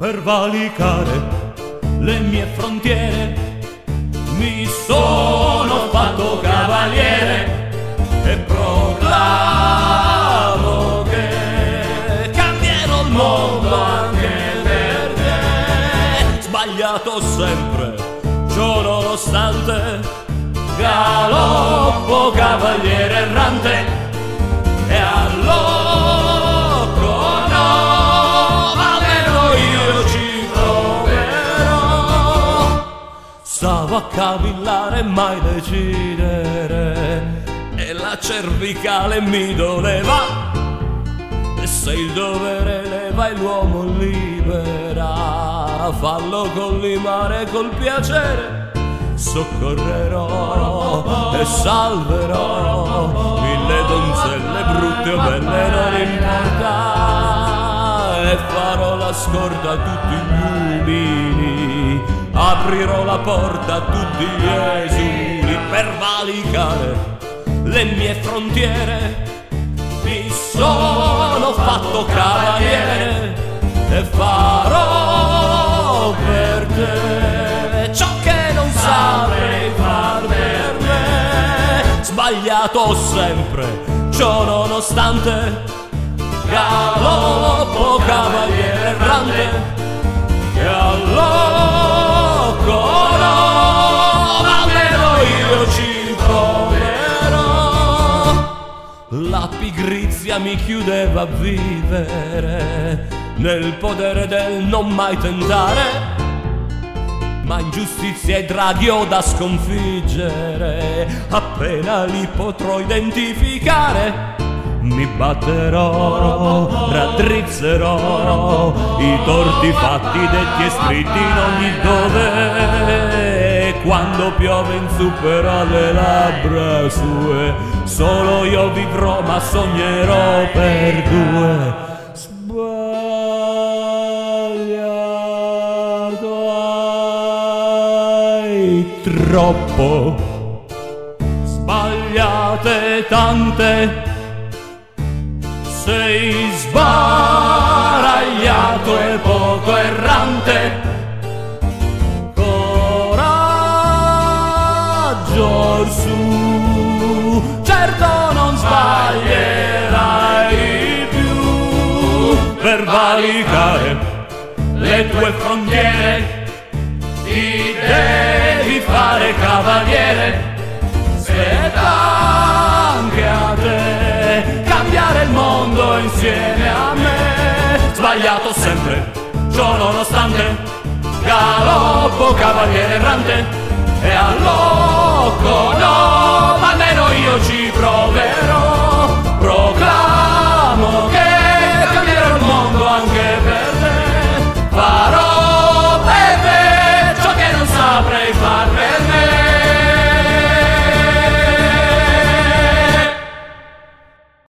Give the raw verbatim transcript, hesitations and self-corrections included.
per valicare le mie frontiere. Mi sono fatto cavaliere e proclamo che cambierò il mondo anche per te. Sbagliato sempre, ciò nonostante, galoppo cavaliere errante e all'occo no, almeno io ci proverò. Stavo a cavillare e mai decidere e la cervicale mi doleva, e se il dovere leva e l'uomo libera, fallo collimare col piacere. Soccorrerò e salverò mille donzelle brutte o belle, non importa, e farò la scorta a tutti gli umili, aprirò la porta a tutti gli esuli per valicare le mie frontiere. Mi sono fatto cavaliere e farò per te ciò che non saprei far per me. Sbagliato sempre, ciò nonostante, galoppo cavaliere errante e all'occo no, almeno io ci proverò. La pigrizia mi chiudeva a vivere nel potere del non mai tentare, ma ingiustizie e draghi ho da sconfiggere, appena li potrò identificare. Mi batterò, raddrizzerò i torti fatti, detti e scritti in ogni dove. Quando piove inzupperò le labbra sue, solo io vivrò ma sognerò per due. Troppo sbagliate tante, sei sbaragliato e poco errante. Coraggio orsù, certo non sbaglierai più per valicare le tue frontiere. Ti devi fare cavaliere, spetta anche a te cambiare il mondo insieme a me. Sbagliato sempre, ciò nonostante, galoppo cavaliere